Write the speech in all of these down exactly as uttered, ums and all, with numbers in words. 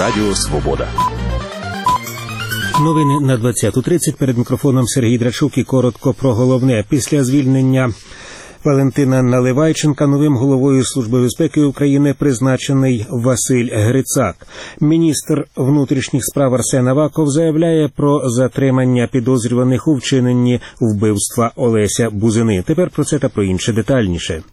Радіо Свобода. Новини на двадцяту тридцять. Перед мікрофоном Сергій Драчук і коротко про головне. Після звільнення Валентина Наливайченка новим головою Служби безпеки України призначений Василь Грицак. Міністр внутрішніх справ Арсен Аваков заявляє про затримання підозрюваних у вчиненні вбивства Олеся Бузини. Тепер про це та про інше детальніше.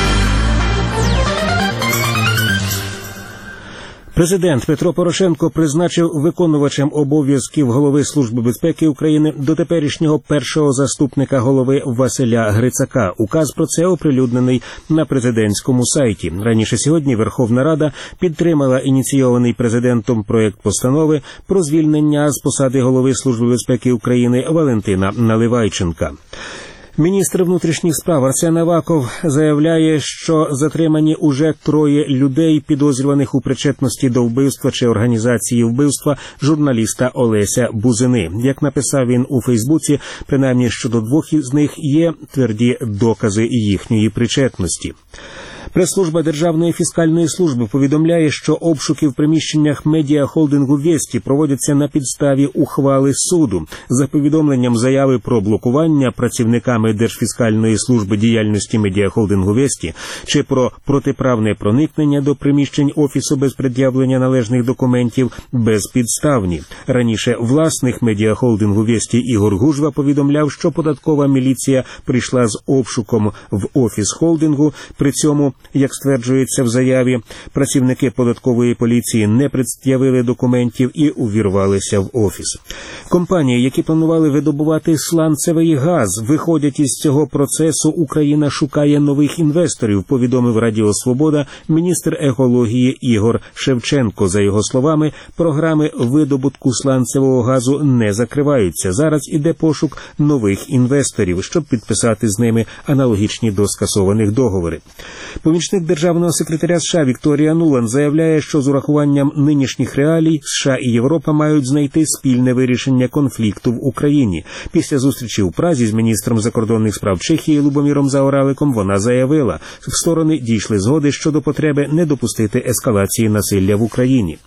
Президент Петро Порошенко призначив виконувачем обов'язків голови Служби безпеки України дотеперішнього першого заступника голови Василя Грицака. Указ про це оприлюднений на президентському сайті. Раніше сьогодні Верховна Рада підтримала ініційований президентом проект постанови про звільнення з посади голови Служби безпеки України Валентина Наливайченка. Міністр внутрішніх справ Арсен Аваков заявляє, що затримані уже троє людей, підозрюваних у причетності до вбивства чи організації вбивства журналіста Олеся Бузини. Як написав він у Фейсбуці, принаймні щодо двох із них є тверді докази їхньої причетності. Прес-служба Державної фіскальної служби повідомляє, що обшуки в приміщеннях медіахолдингу «Вєсті» проводяться на підставі ухвали суду. За повідомленням заяви про блокування працівниками Держфіскальної служби діяльності медіахолдингу «Вєсті» чи про протиправне проникнення до приміщень офісу без пред'явлення належних документів безпідставні. Раніше власник медіахолдингу «Вєсті» Ігор Гужва повідомляв, що податкова міліція прийшла з обшуком в офіс холдингу. При цьому, як стверджується в заяві, працівники податкової поліції не пред'явили документів і увірвалися в офіс. Компанії, які планували видобувати сланцевий газ, виходять із цього процесу. Україна шукає нових інвесторів, повідомив Радіо Свобода міністр екології Ігор Шевченко. За його словами, програми видобутку сланцевого газу не закриваються. Зараз іде пошук нових інвесторів, щоб підписати з ними аналогічні до скасованих договори. Помічник державного секретаря США Вікторія Нуланд заявляє, що з урахуванням нинішніх реалій США і Європа мають знайти спільне вирішення конфлікту в Україні. Після зустрічі у Празі з міністром закордонних справ Чехії Лубоміром Заораликом вона заявила, сторони дійшли згоди щодо потреби не допустити ескалації насилля в Україні.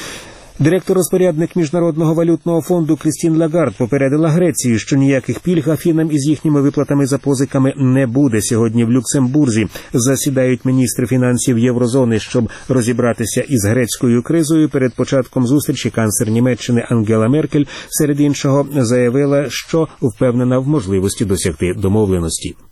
Директор-розпорядник Міжнародного валютного фонду Крістін Лагард попередила Грецію, що ніяких пільг Афінам із їхніми виплатами за позиками не буде. Сьогодні в Люксембурзі засідають міністри фінансів Єврозони, щоб розібратися із грецькою кризою. Перед початком зустрічі канцлер Німеччини Ангела Меркель, серед іншого, заявила, що впевнена в можливості досягти домовленості.